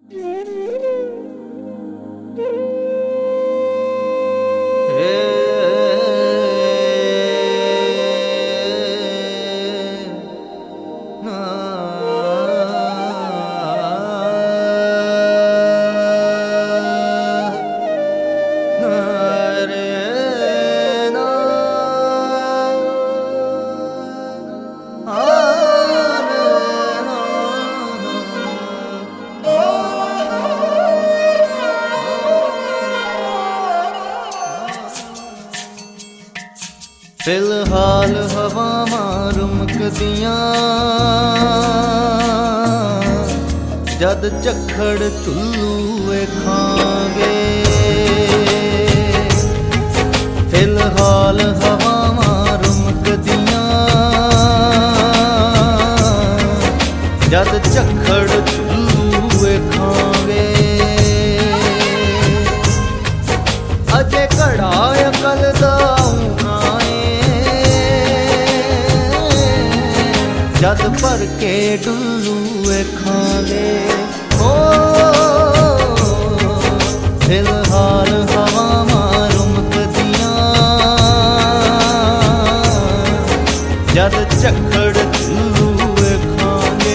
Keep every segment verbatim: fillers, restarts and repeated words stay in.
फिलहाल हवावां रुमकदियां जद झक्खड़ चुल्लू वेखांगे। फिलहाल हवावां रुमकदियां जद झक्खड़ चुल्लू वेखांगे। अजे घड़ा अकल दा जद भर के डुल्लू वेखांगे। ओ फिलहाल हवावां रुमकदियां जद झक्खड़ चुल्लू वेखांगे।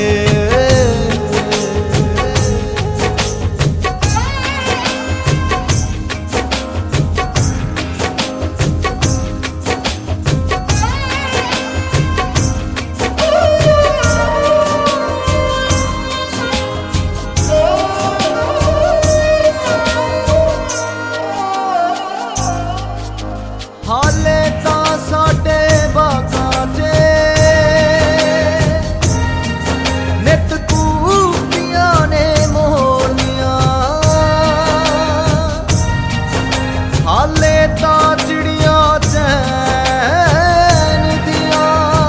हाले तां साडे बागां च नित कूकियां ने मोरनियां। हाले तां चिड़ियां चैन दियां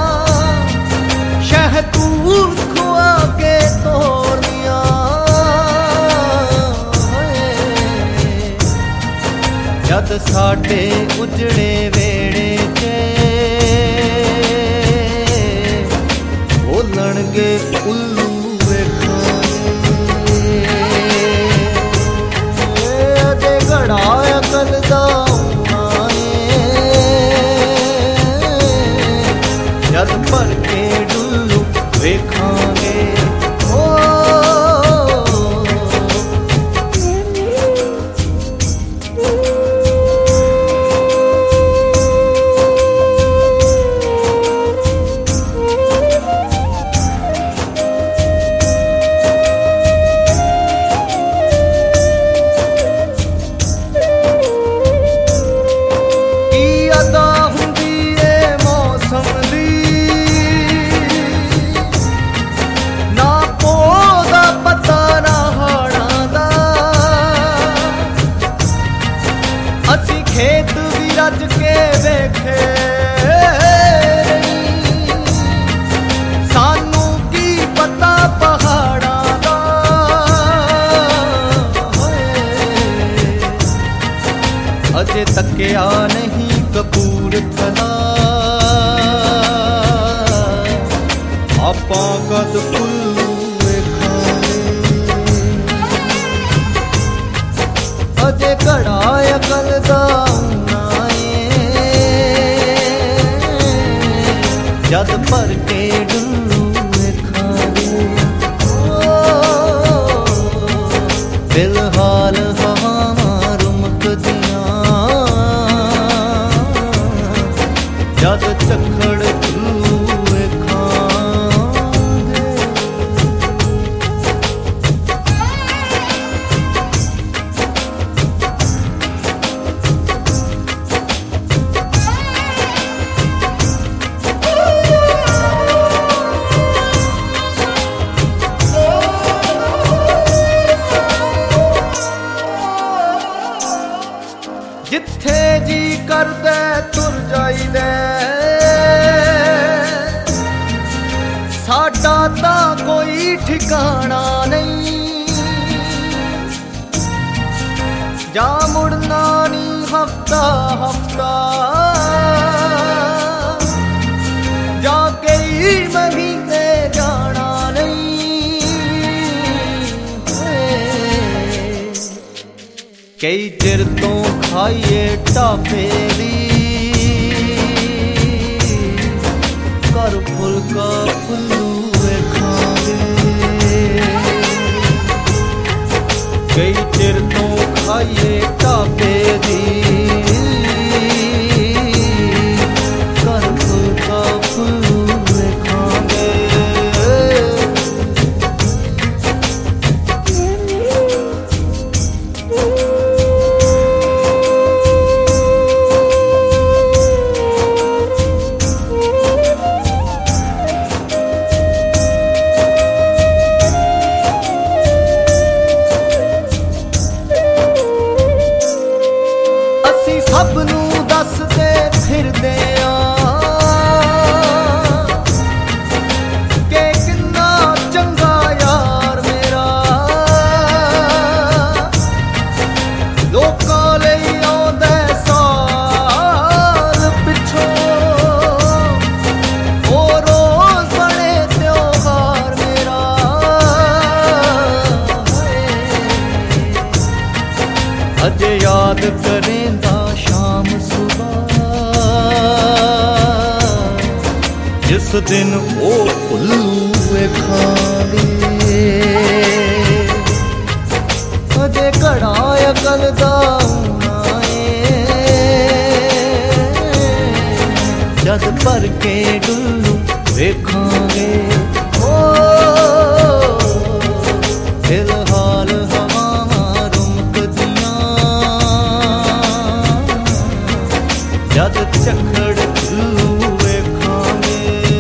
शहतूत खुआ के तोरनियां। जद साडे उजड़े वेड़े च बोलणगे उल्लू वेखांगे। अजे घड़ा अकल दा जद भर के डुल्लू वेखांगे। खेत भी रज के वेखे सानू की पता पहाड़ां दा। अजे तकिया नहीं कपूरथला आपां कद उल्लू वेखांगे। अजे घड़ा अकल दा जद भर के डुल्लू वेखांगे। फिलहाल हवावां रुमकदियां जद झक्खड़ चुल्लू वेखांगे। जिथे जी करदे तुर जाईदे साडा तां कोई ठिकाना नहीं। जा मुड़ना नी हफ्ता हफ्ता जा कई महीने जाना नहीं। कई चिर तो खाइए ढाबे दी कर फुलका फुल्लू खावे। कई चिर तो खाइए ढाबे दी कर फुलका फुल्लू खावे। ਸਭ ਨੂੰ ਦੱਸਦੇ ਫਿਰਦੇ ਆ ਕਿ ਕਿੰਨਾ ਚੰਗਾ ਯਾਰ ਮੇਰਾ, ਲੋਕਾਂ ਲਈ ਆਉਂਦਾ ਸਾਲ ਪਿੱਛੋਂ ਉਹ ਰੋਜ਼ ਬਣੇ ਤਿਉਹਾਰ ਮੇਰਾ। ਅਜੇ ਯਾਦ ਕਰੇਂਦਾ शाम सुबह जिस दिन वो फुल्लू खावे। अजे घड़ा अकल दा जद भर के डुल्लू वेखांगे। ओ फिलहाल हवावां रुमकदियां जद झक्खड़ डुल्लू वेखांगे।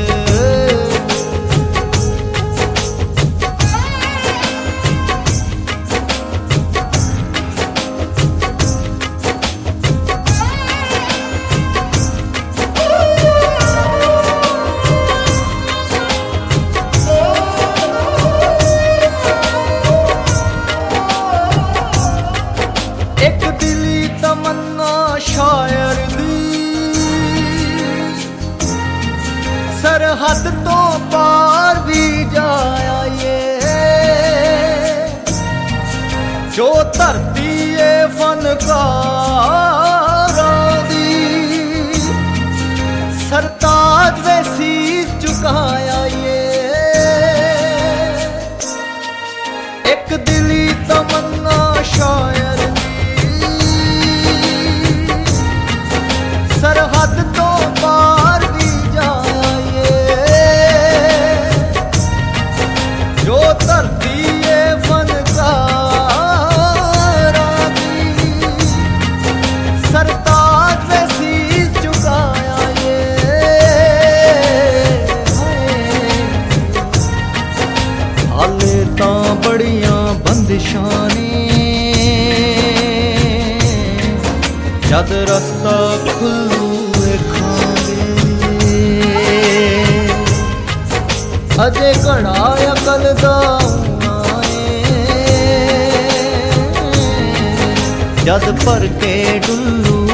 एक दिली तमन्ना शायर सरहद तो पार भी जाया ये, जो धरती है फनकारां दी सरताज वे शीश झुकाया ये। एक दिली तमन्ना शायर सरहद तो पार भी जाए, जो धरती है फनकारां दी सरताज वे शीश झुकाया ये। हाले तां बड़ियां बंदिशां ने जद रस्ता खुल्लू खावे। अजे घड़ा अकल दा जद भर के डुल्लू